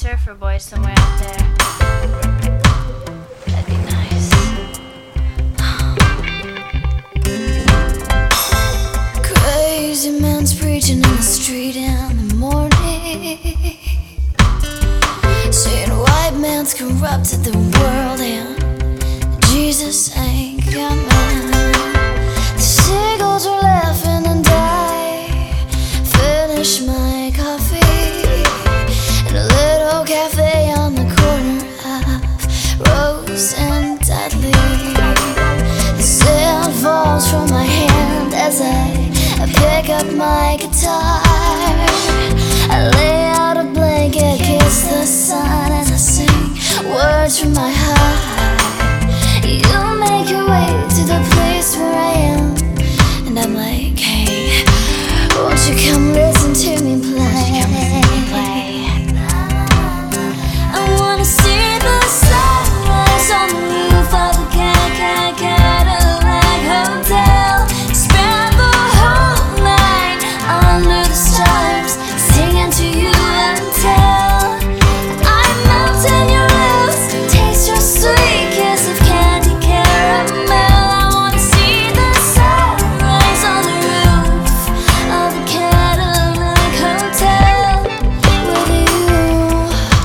surfer boy somewhere out there. That'd be nice. Crazy man's preaching in the street in the morning, saying white man's corrupted the world and Jesus ain't coming. The seagulls are laughing and I finish my coffee in a little cafe on the corner of Rose and Dudley. The sand falls from my hand as I pick up my guitar. I lay out a blanket, kiss the sun as I sing words from my heart. You make your way to the place where I am, and I'm like, hey, won't you come listen to me play? I wanna see the sunrise on the roof of a Cadillac hotel. Spend the whole night under the stars, singing to you until I melt in your lips, taste your sweet kiss of candy caramel. I wanna see the sunrise on the roof of a Cadillac hotel with you.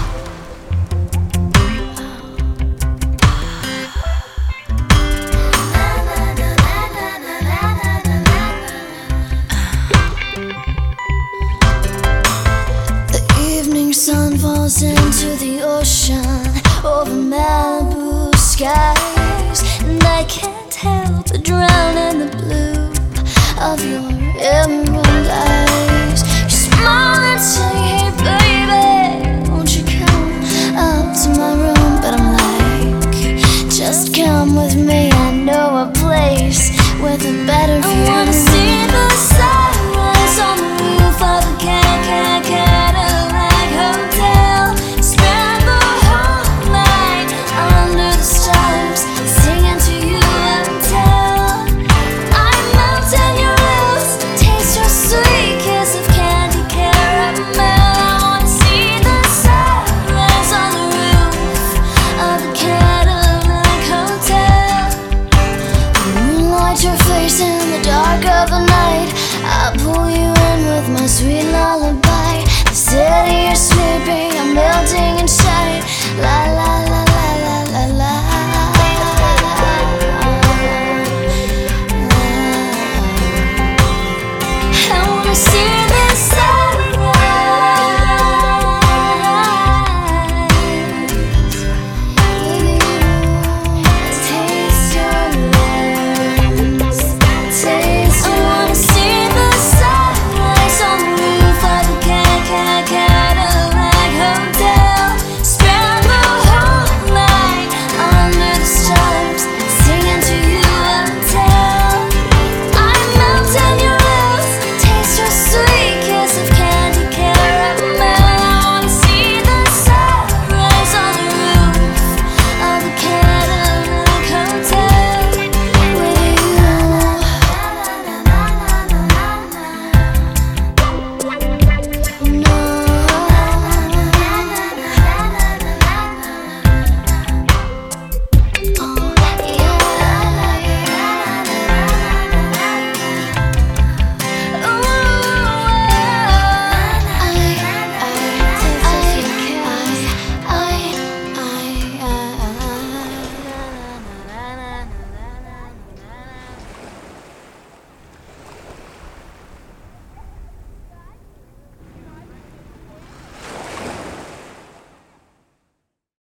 The evening sun falls into the ocean over Malibu skies, and I can't help but drown in the blue of your emerald eyes. You smile and say, hey baby, won't you come up to my room? But I'm like, just come with me, I know a place with a better view. I wanna see the sunrise on the roof of a Cadillac hotel. Spend the whole night under the stars, singing to you until I melt in your lips, taste your sweet kiss of candy caramel. I wanna see the sunrise on the roof of a Cadillac hotel. Moonlight your face in the dark of the night, I'll pull you in with my sweet lullaby.